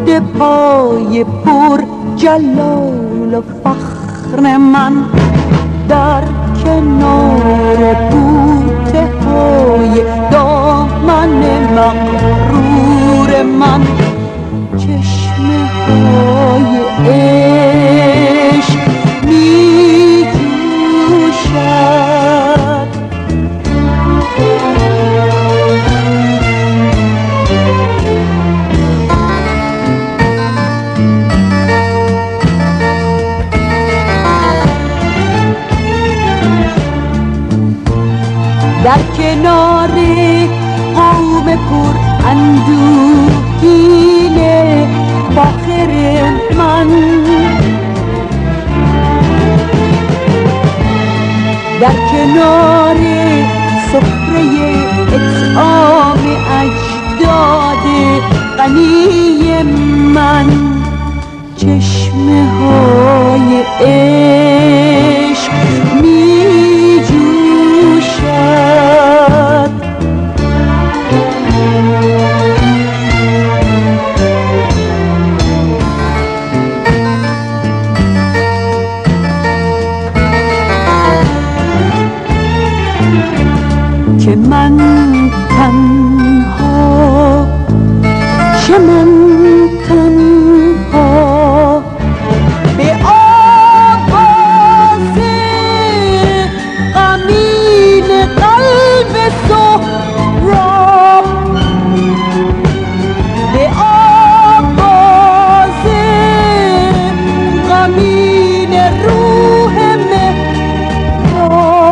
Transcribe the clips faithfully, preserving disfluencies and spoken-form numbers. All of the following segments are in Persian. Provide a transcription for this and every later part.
پای پر جلال و فخر من، در کنار بوته های دامن مغرور من، چشمه های عشق می جوشد. در کنار قوم پر اندوهین فاخر من، در کنار سفره اطعام اجداد غنی من، چشمه های عشق می جوشد. که من تنها، که من تنها به آواز غمین قلب سهراب، به آواز غمین روح مهراب،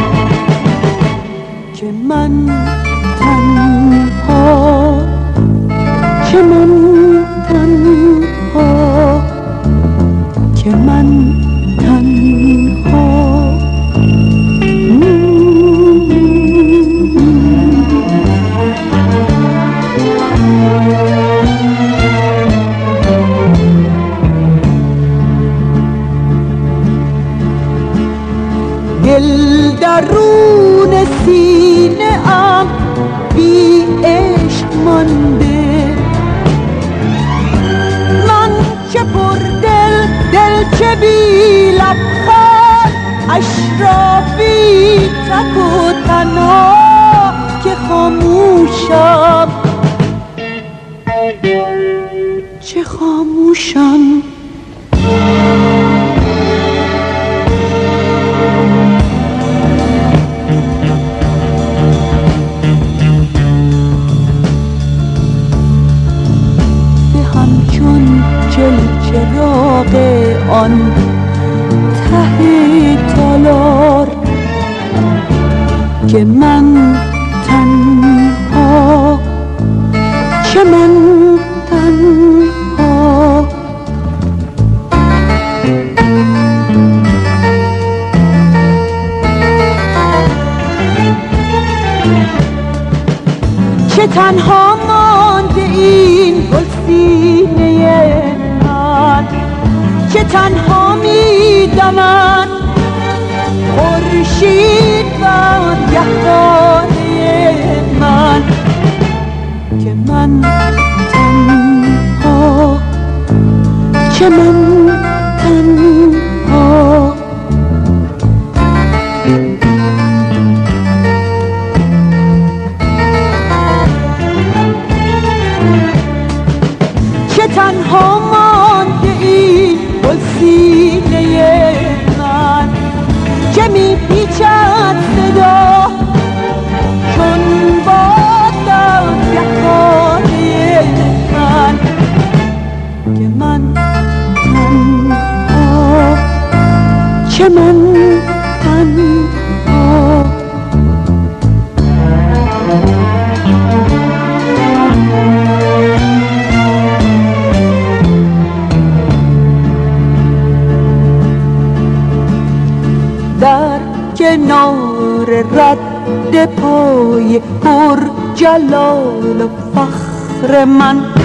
که من تنها، که من تنها، که من تنها. دل درون سینه ام بی عشق مانده، من چه پر دل، دل چه بی لبخند، اشرافی تک و تنها که خاموشم، چه خاموشم. چراغ آن ته تالار، که من تنها، که من تنها. چه تنها مانده این گلسینه من، که تنها می‌دمد خورشید بر گهواره من، که من تنها، که من تنها. چه تنها مانده این گلسینه من، که میپیچد صدا چون باد در گهواره من، که من تنها، که من تنها. در کنار رد پای پر جلال و فخر من،